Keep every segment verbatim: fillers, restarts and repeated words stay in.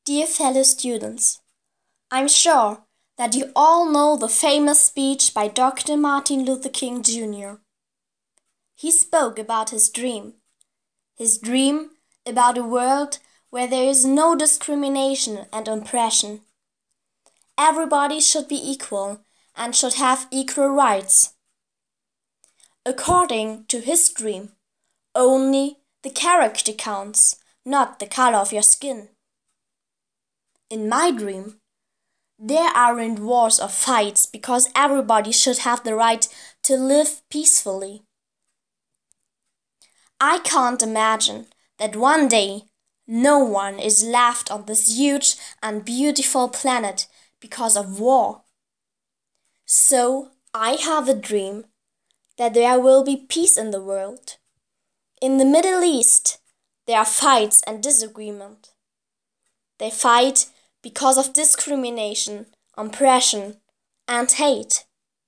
Dear fellow students, I'm sure that you all know the famous speech by Doctor Martin Luther King Junior He spoke about his dream, his dream about a world where there is no discrimination and oppression. Everybody should be equal and should have equal rights. According to his dream, only the character counts, not the color of your skin. In my dream, there aren't wars or fights because everybody should have the right to live peacefully. I can't imagine that one day no one is left on this huge and beautiful planet because of war. So I have a dream that there will be peace in the world. In the Middle East, there are fights and disagreement. They fight because of discrimination, oppression, and hate.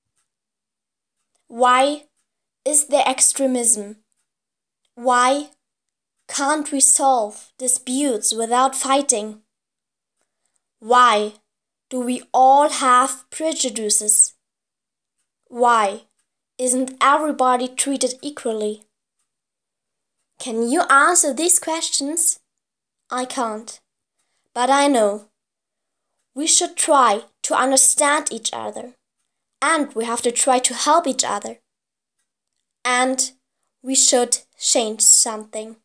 Why is there extremism? Why can't we solve disputes without fighting? Why do we all have prejudices? Why isn't everybody treated equally? Can you answer these questions? I can't, but I know we should try to understand each other, and we have to try to help each other, and we should change something.